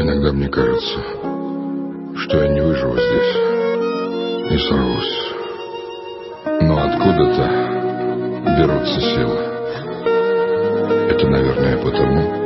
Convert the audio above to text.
Иногда мне кажется, что я не выживу здесь, не сорвусь. Но откуда-то берутся силы. Это, наверное, потому,